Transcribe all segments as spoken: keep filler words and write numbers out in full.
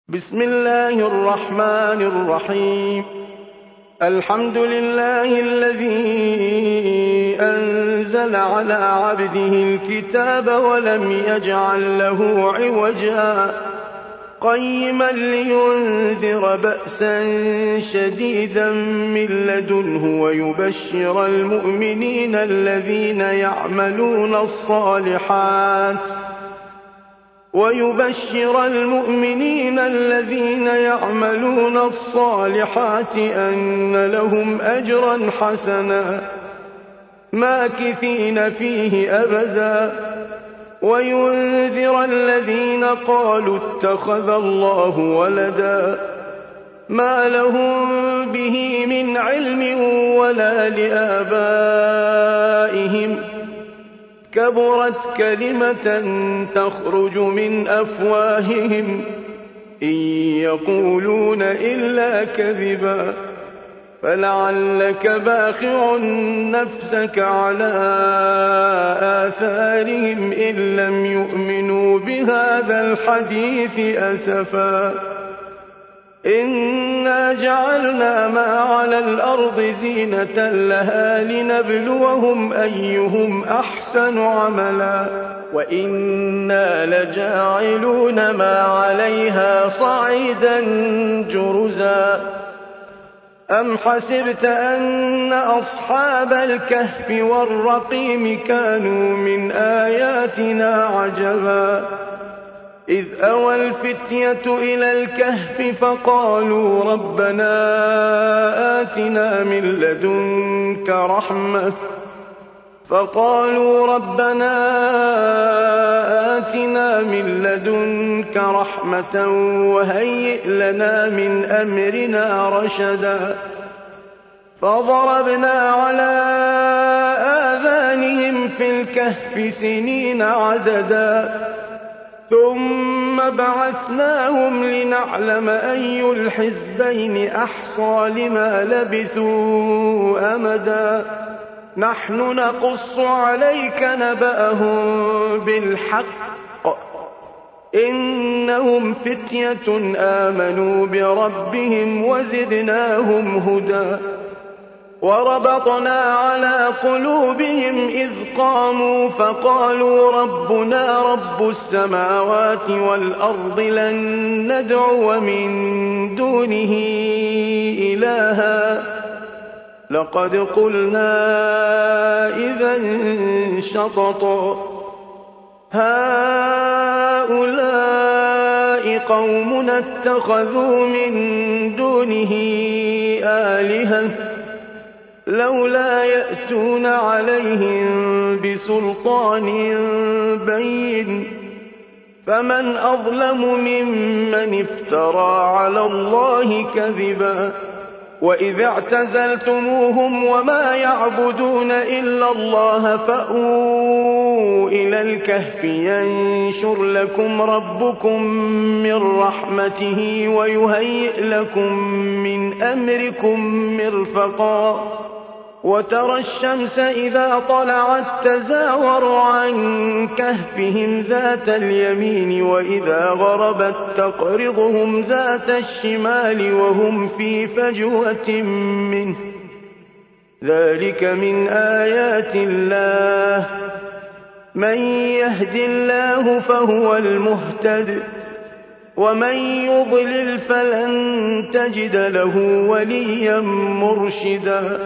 بسم الله الرحمن الرحيم. الحمد لله الذي أنزل على عبده الكتاب ولم يجعل له عوجا قيما لينذر بأسا شديدا من لدنه ويبشر المؤمنين الذين يعملون الصالحات ويبشر المؤمنين الذين يعملون الصالحات أن لهم أجرا حسنا ماكثين فيه أبدا وينذر الذين قالوا اتخذ الله ولدا ما لهم به من علم ولا لآبائهم كبرت كلمة تخرج من أفواههم إن يقولون إلا كذبا فلعلك باخع نفسك على آثارهم إن لم يؤمنوا بهذا الحديث أسفا إنا جعلنا ما على الأرض زينة لها لنبلوهم أيهم أحسن عملا وإنا لجاعلون ما عليها صعيدا جرزا أم حسبت أن أصحاب الكهف والرقيم كانوا من آياتنا عجبا إذ أوى الفتية إلى الكهف فقالوا ربنا آتنا من لدنك رحمة فقالوا ربنا آتنا من لدنك رحمة وهيئ لنا من أمرنا رشدا فضربنا على آذانهم في الكهف سنين عددا ثم بعثناهم لنعلم أي الحزبين أحصى لما لبثوا أمدا نحن نقص عليك نبأهم بالحق إنهم فتية آمنوا بربهم وزدناهم هدى وربطنا على قلوبهم إذ قاموا فقالوا ربنا رب السماوات والأرض لن ندعو من دونه إلها لقد قلنا إذا شططا هؤلاء قومنا اتخذوا من دونه آلهة لولا يأتون عليهم بسلطان بين فمن أظلم ممن افترى على الله كذبا وإذ اعتزلتموهم وما يعبدون إلا الله فأووا إلى الكهف ينشر لكم ربكم من رحمته ويهيئ لكم من أمركم مرفقا وترى الشمس إذا طلعت تزاور عن كهفهم ذات اليمين وإذا غربت تقرضهم ذات الشمال وهم في فجوة منه ذلك من آيات الله من يهد الله فهو المهتد ومن يضلل فلن تجد له وليا مرشدا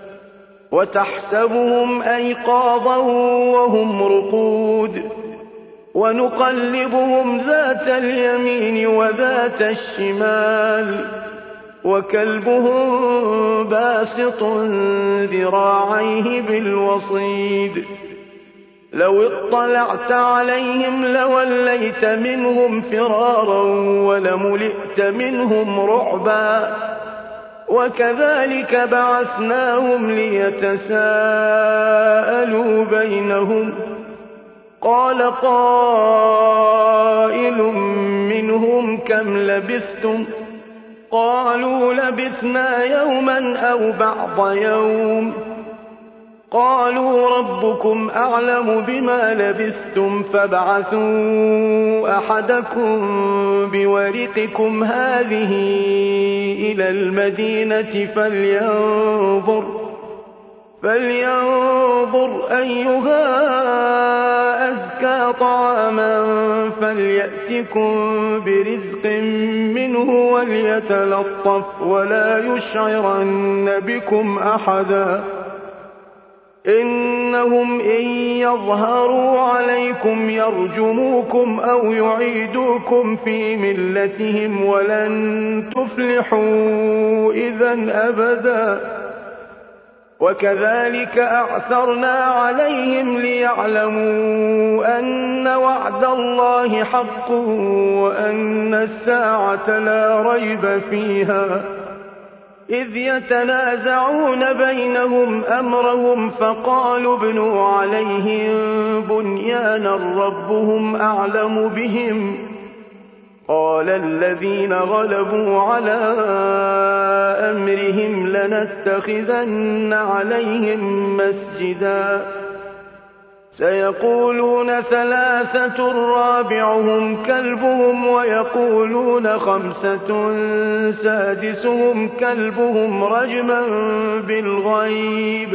وتحسبهم أيقاظا وهم رقود ونقلبهم ذات اليمين وذات الشمال وكلبهم باسط ذراعيه بالوصيد لو اطلعت عليهم لوليت منهم فرارا ولملئت منهم رعبا وكذلك بعثناهم ليتساءلوا بينهم قال قائل منهم كم لبثتم قالوا لبثنا يوما أو بعض يوم قالوا ربكم أعلم بما لبثتم فابعثوا أحدكم بورقكم هذه إلى المدينة فلينظر, فلينظر أيها أزكى طعاما فليأتكم برزق منه وليتلطف ولا يشعرن بكم أحدا إنهم إن يظهروا عليكم يرجموكم أو يعيدوكم في ملتهم ولن تفلحوا إذا أبدا وكذلك أعثرنا عليهم ليعلموا أن وعد الله حق وأن الساعة لا ريب فيها إذ يتنازعون بينهم أمرهم فقالوا ابنوا عليهم بنيانا ربهم أعلم بهم قال الذين غلبوا على أمرهم لنتخذن عليهم مسجدا سيقولون ثلاثة رابعهم كلبهم ويقولون خمسة سادسهم كلبهم رجما بالغيب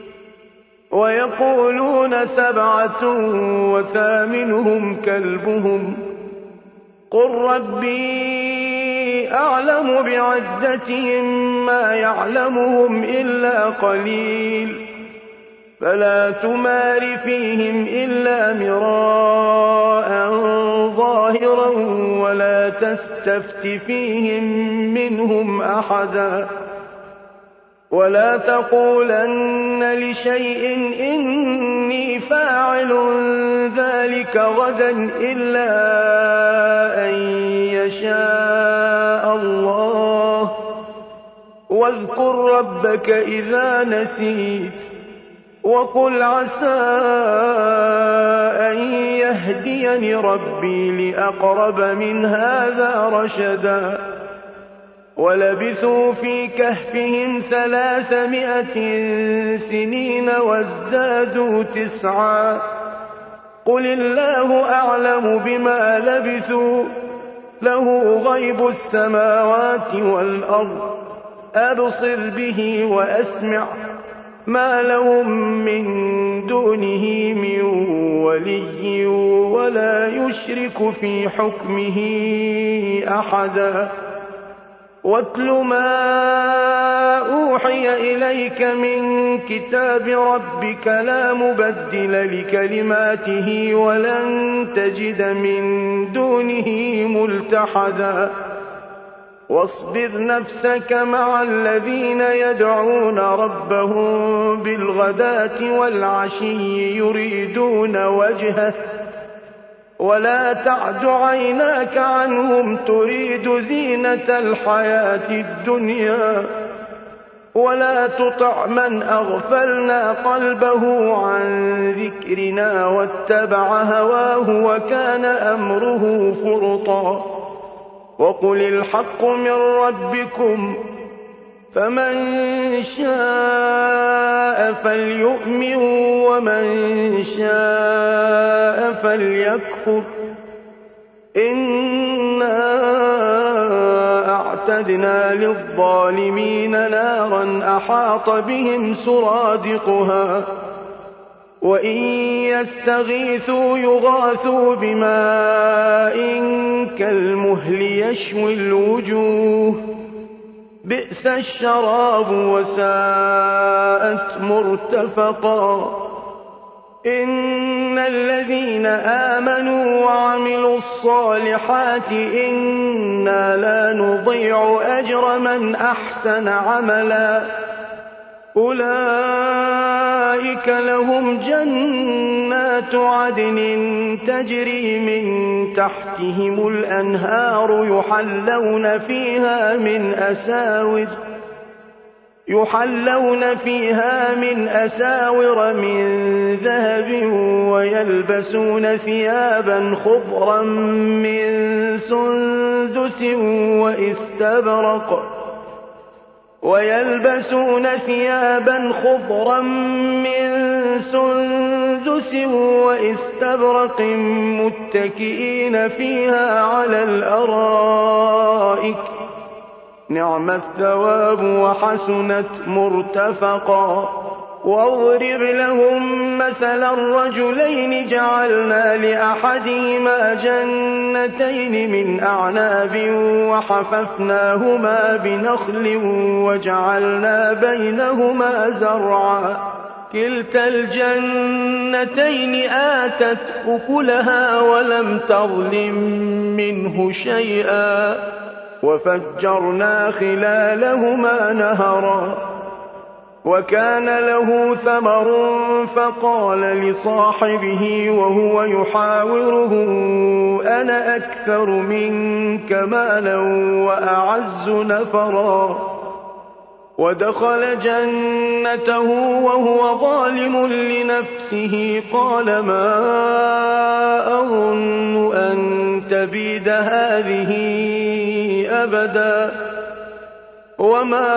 ويقولون سبعة وثامنهم كلبهم قل ربي أعلم بعدتهم ما يعلمهم إلا قليل فلا تمار فيهم إلا مراء ظاهرا ولا تستفت فيهم منهم أحدا ولا تقولن لشيء إني فاعل ذلك غدا إلا أن يشاء الله واذكر ربك إذا نسيت وقل عسى أن يهديني ربي لأقرب من هذا رشدا ولبثوا في كهفهم ثلاثمائة سنين وازدادوا تسعا قل الله أعلم بما لبثوا له غيب السماوات والأرض أبصر به وأسمع ما لهم من دونه من ولي ولا يشرك في حكمه أحدا واتل ما أوحي إليك من كتاب ربك لا مبدل لكلماته ولن تجد من دونه ملتحدا واصبر نفسك مع الذين يدعون ربهم بالغداة والعشي يريدون وجهه ولا تعد عيناك عنهم تريد زينة الحياة الدنيا ولا تطع من أغفلنا قلبه عن ذكرنا واتبع هواه وكان أمره فرطا وقل الحق من ربكم فمن شاء فليؤمن ومن شاء فليكفر إنا أعتدنا للظالمين نارا أحاط بهم سرادقها وإن يستغيثوا يغاثوا بماء كالمهل يشوي الوجوه بئس الشراب وساءت مرتفقا إن الذين آمنوا وعملوا الصالحات إنا لا نضيع أجر من أحسن عملا أولئك لهم جنات عدن تجري من تحتهم الأنهار يحلون فيها من أساور يحلون فيها من أساور من ذهب ويلبسون ثيابا خضرا من سندس وإستبرق ويلبسون ثيابا خضرا من سندس واستبرق متكئين فيها على الأرائك نعم الثواب وحسنت مرتفقا واضرب لهم مثلا الرجلين جعلنا لأحدهما جنتين من أعناب وحففناهما بنخل وجعلنا بينهما زرعا كلتا الجنتين آتت أكلها ولم تظلم منه شيئا وفجرنا خلالهما نهرا وكان له ثمر فقال لصاحبه وهو يحاوره أنا أكثر منك مالا وأعز نفرا ودخل جنته وهو ظالم لنفسه قال ما أظن أن تبيد هذه أبدا وما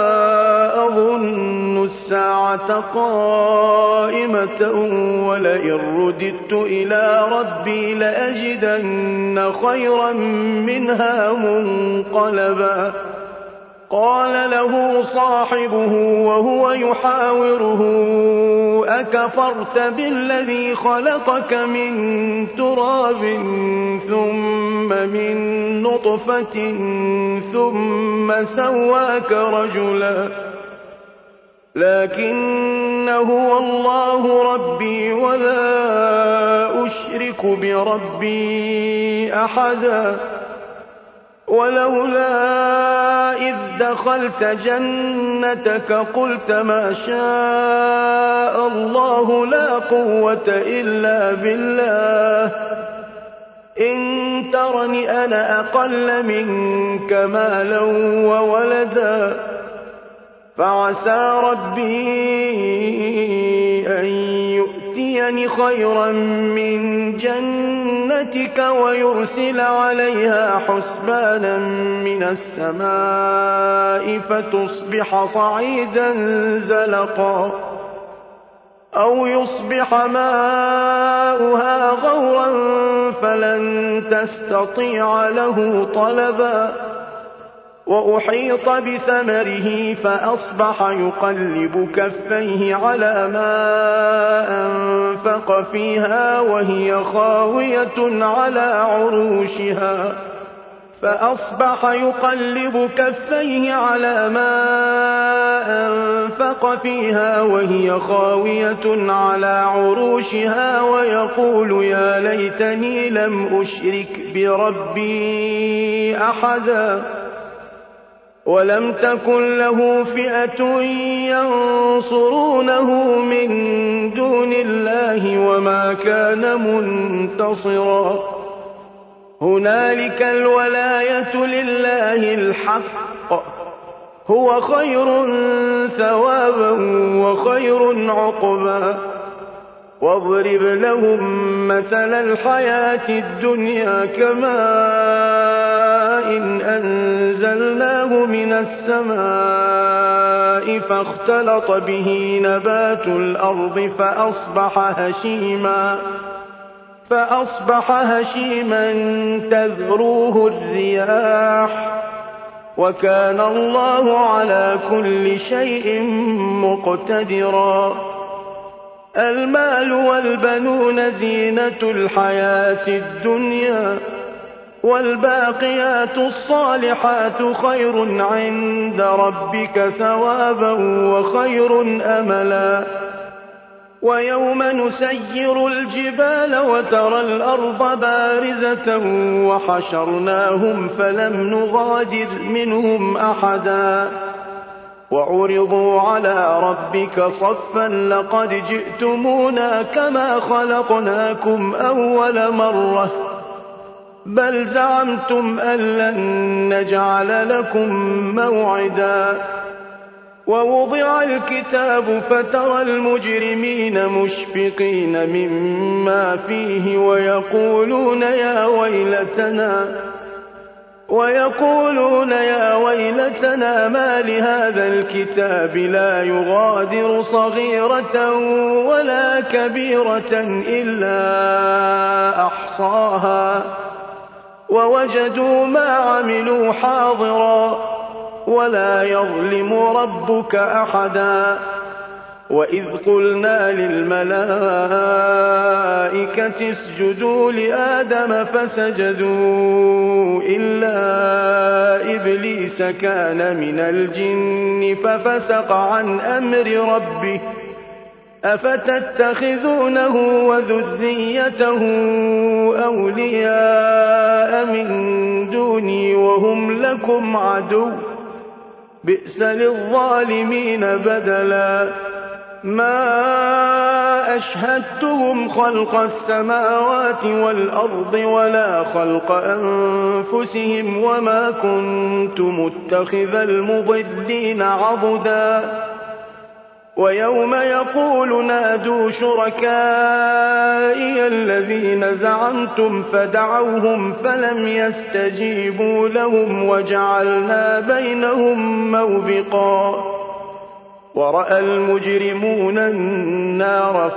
أظن الساعة قائمة ولئن رددت إلى ربي لأجدن خيرا منها منقلبا قال له صاحبه وهو يحاوره أكفرت بالذي خلقك من تراب ثم من نطفة ثم سواك رجلا لكن هو الله ربي ولا أشرك بربي أحدا ولولا إذ دخلت جنتك قلت ما شاء الله لا قوة إلا بالله إن ترني أنا أقل منك مالا وولدا فعسى ربي أن يؤتيني خيرا من جنتك ويرسل عليها حسبانا من السماء فتصبح صعيدا زلقا أو يصبح ماؤها غورا فلن تستطيع له طلبا وأحيط بثمره فأصبح يقلب كفيه على ما أنفق فيها وهي خاوية على عروشها فأصبح يقلب كفيه على ما أنفق فيها وهي خاوية على عروشها ويقول يا ليتني لم أشرك بربي أحدا ولم تكن له فئة ينصرونه من دون الله وما كان منتصرا هنالك الولاية لله الحق هو خير ثوابا وخير عقبا واضرب لهم مثل الحياة الدنيا كماء إن أنزلناه من السماء فاختلط به نبات الأرض فأصبح هشيما فأصبح هشيما تذروه الرياح وكان الله على كل شيء مقتدرا المال والبنون زينة الحياة الدنيا والباقيات الصالحات خير عند ربك ثوابا وخير أملا ويوم نسير الجبال وترى الأرض بارزة وحشرناهم فلم نغادر منهم أحدا وعرضوا على ربك صفا لقد جئتمونا كما خلقناكم أول مرة بل زعمتم أن لن نجعل لكم موعدا ووضع الكتاب فترى المجرمين مشفقين مما فيه ويقولون يا ويلتنا ويقولون يا ويلتنا ما لهذا الكتاب لا يغادر صغيرة ولا كبيرة إلا أحصاها ووجدوا ما عملوا حاضرا ولا يظلم ربك أحدا. وإذ قلنا للملائكة اسجدوا لآدم فسجدوا إلا إبليس كان من الجن ففسق عن أمر ربه أفتتخذونه وذريته أولياء من دوني وهم لكم عدو بئس للظالمين بدلا. ما أشهدتهم خلق السماوات والأرض ولا خلق أنفسهم وما كنت متخذ المضلين عضدا. ويوم يقول نادوا شركائي الذين زعمتم فدعوهم فلم يستجيبوا لهم وجعلنا بينهم موبقا. ورأى المجرمون النار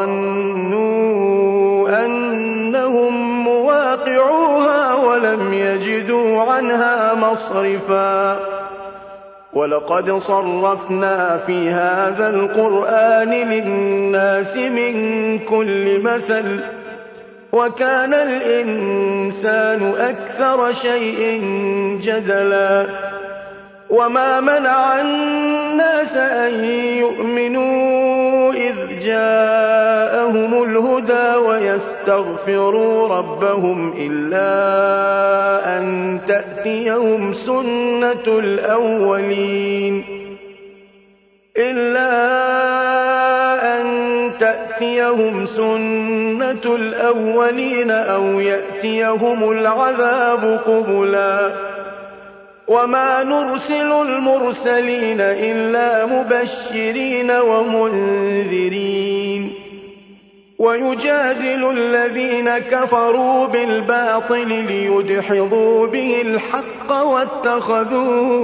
فظنوا أنهم مواقعوها ولم يجدوا عنها مصرفا. ولقد صرفنا في هذا القرآن للناس من كل مثل وكان الإنسان أكثر شيء جدلا. وما منع الناس أن يؤمنوا إذ جاءهم الهدى ويستغفروا ربهم إلا أن تأتيهم سنة الأولين إلا أن تأتيهم سنة الأولين أو يأتيهم العذاب قبلا. وما نرسل المرسلين إلا مبشرين ومنذرين ويجادل الذين كفروا بالباطل ليدحضوا به الحق واتخذوا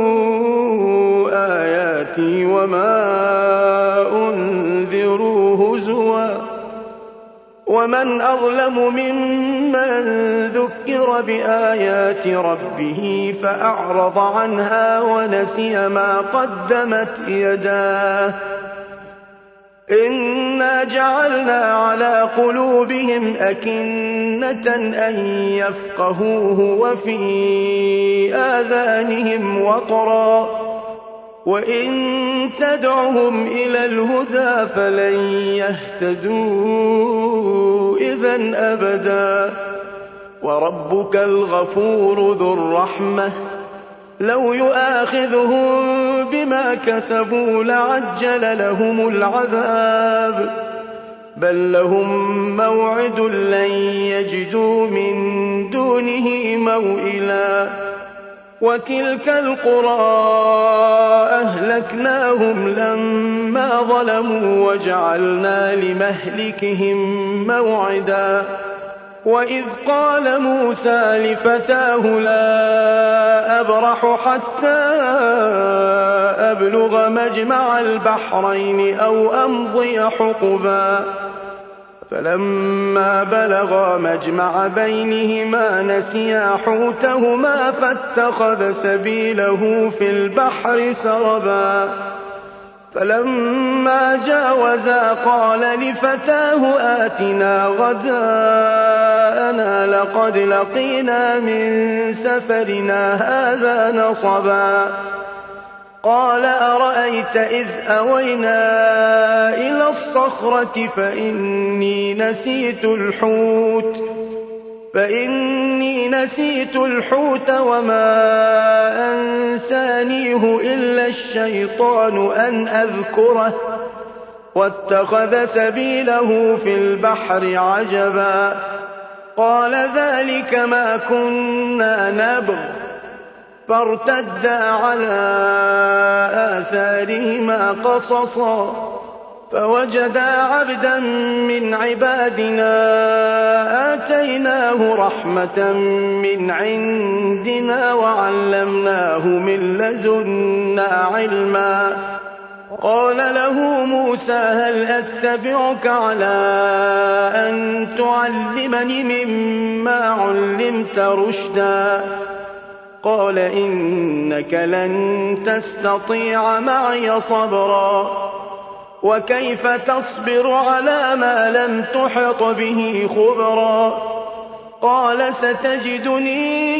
آياتي وما أنذروا هزوا. ومن أظلم ممن ذكر بآيات ربه فأعرض عنها ونسي ما قدمت يداه إنا جعلنا على قلوبهم أكنة أن يفقهوه وفي آذانهم وقرا وإن تدعهم إلى الهدى فلن يهتدوا إذن أبدا. وربك الغفور ذو الرحمة لو يؤاخذهم بما كسبوا لعجل لهم العذاب بل لهم موعد لن يجدوا من دونه موئلا. وتلك القرى أهلكناهم لما ظلموا وجعلنا لمهلكهم موعدا. وإذ قال موسى لفتاه لا أبرح حتى أبلغ مجمع البحرين أو أمضي حقبا فلما بلغا مجمع بينهما نسيا حوتهما فاتخذ سبيله في البحر سربا. فلما جاوزا قال لفتاه آتنا غداءنا لقد لقينا من سفرنا هذا نصبا. قال أرأيت إذ أوينا إلى الصخرة فإني نسيت الحوت فإني نسيت الحوت وما أنسانيه إلا الشيطان أن أذكره واتخذ سبيله في البحر عجبا. قال ذلك ما كنا نبغ فارتدا على آثارهما قصصا فوجدا عبدا من عبادنا آتيناه رحمة من عندنا وعلمناه من لدنا علما. قال له موسى هل أتبعك على أن تعلمني مما علمت رشدا؟ قال إنك لن تستطيع معي صبرا وكيف تصبر على ما لم تحط به خبرا. قال ستجدني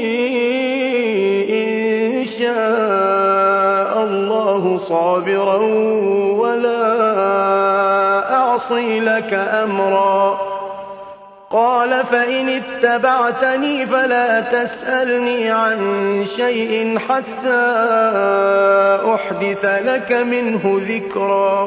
إن شاء الله صابرا ولا أعصي لك أمرا. قال فإن اتبعتني فلا تسألني عن شيء حتى أحدث لك منه ذكرا.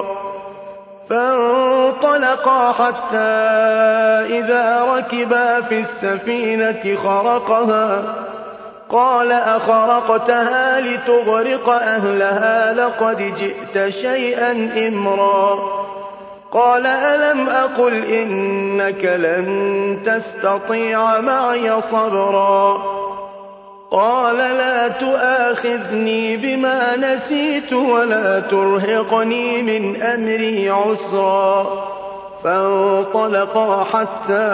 فانطلقا حتى إذا ركبا في السفينة خرقها قال أخرقتها لتغرق أهلها لقد جئت شيئا إمرا. قال ألم أقل إنك لن تستطيع معي صبرا. قال لا تؤاخذني بما نسيت ولا ترهقني من أمري عسرا. فانطلقا حتى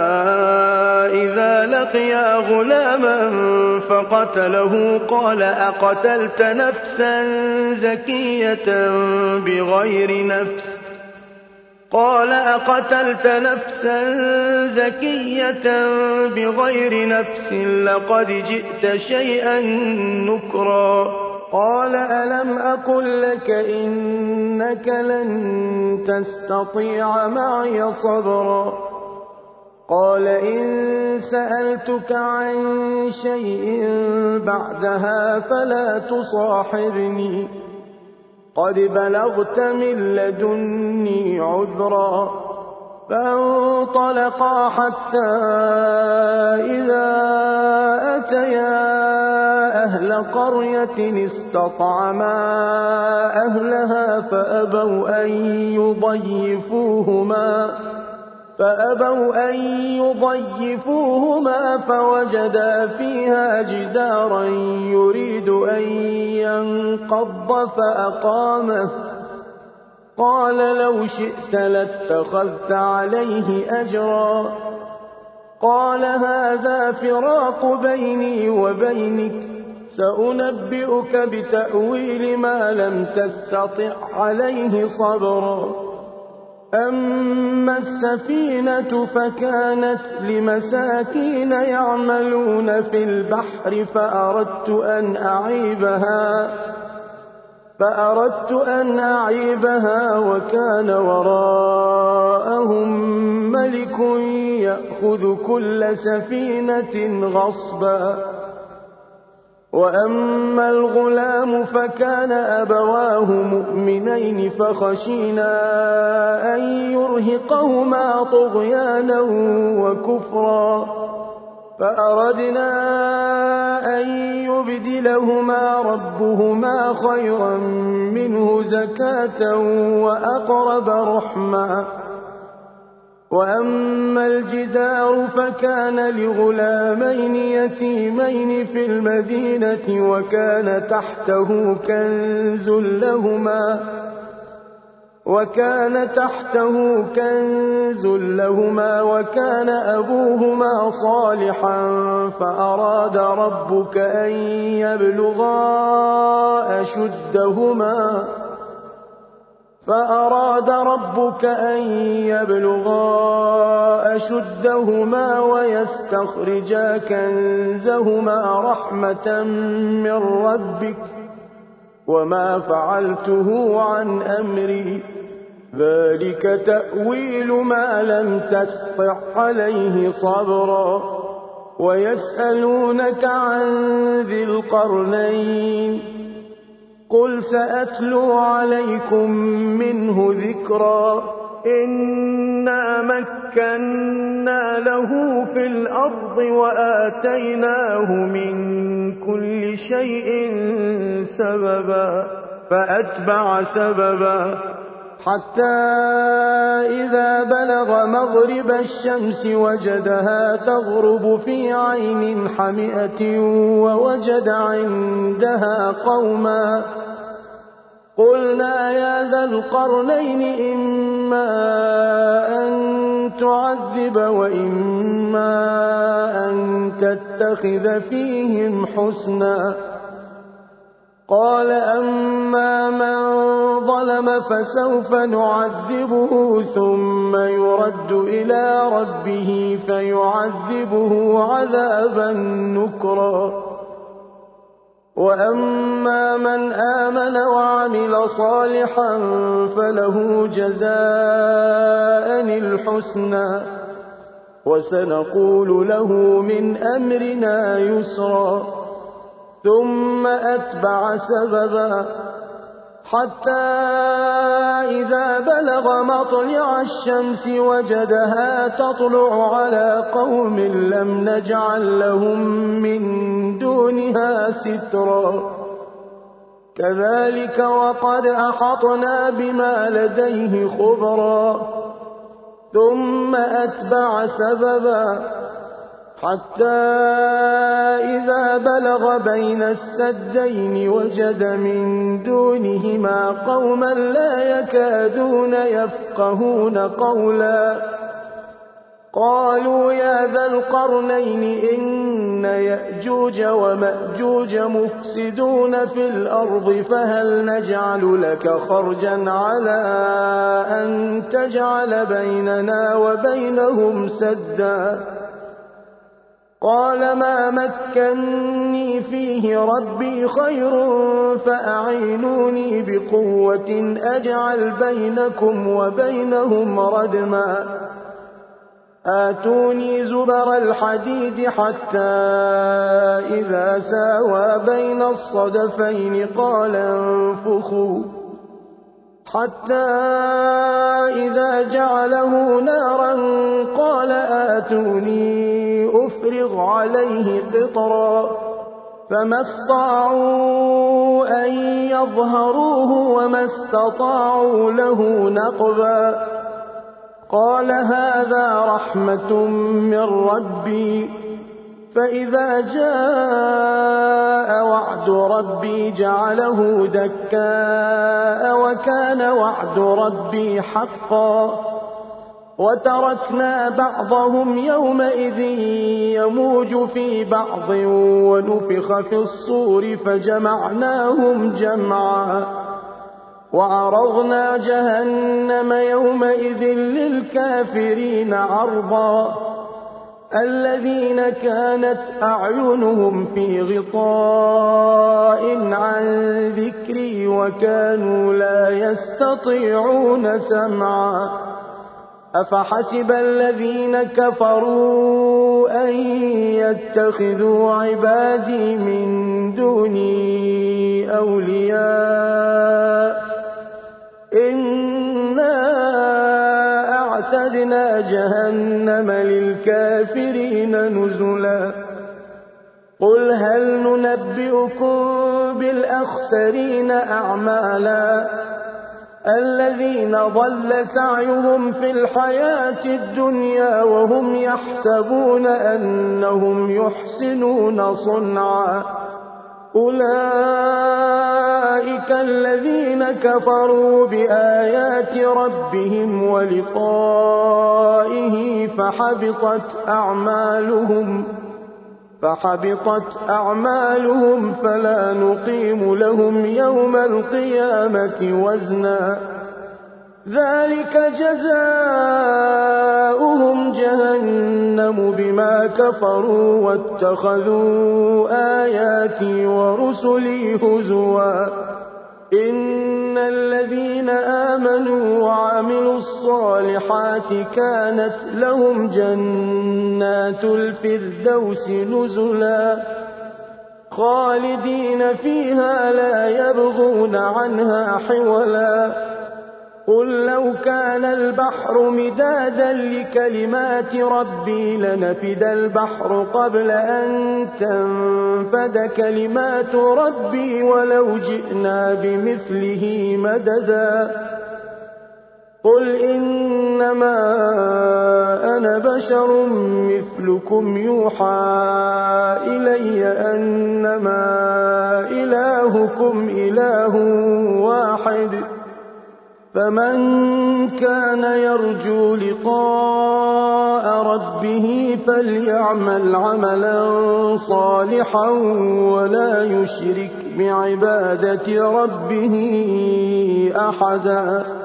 إذا لقيا غلاما فقتله قال أقتلت نفسا زكية بغير نفس قال أقتلت نفسا زكية بغير نفس لقد جئت شيئا نكرا. قال ألم أقل لك إنك لن تستطيع معي صبرا. قال إن سألتك عن شيء بعدها فلا تصاحبني قد بلغت من لدني عذرا. فانطلقا حتى إذا أتيا أهل قرية استطعما أهلها فأبوا أن يضيفوهما فأبوا أن يضيفوهما فوجدا فيها جدارا يريد أن ينقض فأقامه. قال لو شئت لاتخذت عليه أجرا. قال هذا فراق بيني وبينك سأنبئك بتأويل ما لم تستطع عليه صبرا. أما السفينة فكانت لمساكين يعملون في البحر فأردت أن أعيبها فأردت أن أعيبها وكان وراءهم ملك يأخذ كل سفينة غصبا. وأما الغلام فكان أبواه مؤمنين فخشينا أن يرهقهما طغيانا وكفرا فأردنا أن يبدلهما ربهما خيرا منه زكاة وأقرب رحما. وأما الجدار فكان لغلامين يتيمين في المدينة وكان تحته كنز لهما وكان تحته كنز لهما وكان أبوهما صالحا فأراد ربك أن يبلغا أشدهما فأراد ربك أن يبلغا أشدهما ويستخرجا كنزهما رحمة من ربك وما فعلته عن أمري ذلك تأويل ما لم تستطع عليه صبرا. ويسألونك عن ذي القرنين قل سأتلو عليكم منه ذكرا. إنا مكنا له في الأرض وآتيناه من كل شيء سببا فأتبع سببا حتى إذا بلغ مغرب الشمس وجدها تغرب في عين حمئة ووجد عندها قوما قلنا يا ذا القرنين إما أن تعذب وإما أن تتخذ فيهم حسنا قال أما من ظلم فسوف نعذبه ثم يرد إلى ربه فيعذبه عذابا نكرا وأما من آمن وعمل صالحا فله جزاء الحسنى وسنقول له من أمرنا يسرا ثم أتبع سببا حتى إذا بلغ مطلع الشمس وجدها تطلع على قوم لم نجعل لهم من دونها سترا كذلك وقد أحطنا بما لديه خبرا ثم أتبع سببا حتى إذا بلغ بين السدين وجد من دونهما قوما لا يكادون يفقهون قولا قالوا يا ذا القرنين إن يأجوج ومأجوج مفسدون في الأرض فهل نجعل لك خرجا على أن تجعل بيننا وبينهم سدا قال ما مكني فيه ربي خير فأعينوني بقوة أجعل بينكم وبينهم ردما آتوني زبر الحديد حتى إذا ساوى بين الصدفين قال انفخوا حتى إذا جعله نارا قال آتوني أفرغ عليه قطرا فما استطاعوا أن يظهروه وما استطاعوا له نقبا قال هذا رحمة من ربي فإذا جاء وعد ربي جعله دكاء وكان وعد ربي حقا وتركنا بعضهم يومئذ يموج في بعض ونفخ في الصور فجمعناهم جمعا وعرضنا جهنم يومئذ للكافرين عرضا الذين كانت أعينهم في غطاء عن ذكري وكانوا لا يستطيعون سمعا أفحسب الذين كفروا أن يتخذوا عبادي من دوني أولياء إنا أعتدنا جهنم للكافرين نزلا قل هل ننبئكم بالأخسرين أعمالا الذين ضل سعيهم في الحياة الدنيا وهم يحسبون أنهم يحسنون صنعا أولئك الذين كفروا بآيات ربهم ولقائه فحبطت أعمالهم فحبطت أعمالهم فلا نقيم لهم يوم القيامة وزنا ذلك جزاؤهم جهنم بما كفروا واتخذوا آياتي ورسلي هزوا إن الذين آمنوا وعملوا الصالحات كانت لهم جنات الفردوس نزلا خالدين فيها لا يبغون عنها حولا قل لو كان البحر مدادا لكلمات ربي لنفد البحر قبل أن تنفد كلمات ربي ولو جئنا بمثله مددا قل إنما أنا بشر مثلكم يوحى إلي أنما إلهكم إله واحد فمن كان يرجو لقاء ربه فليعمل عملا صالحا ولا يشرك بعبادة ربه أحدا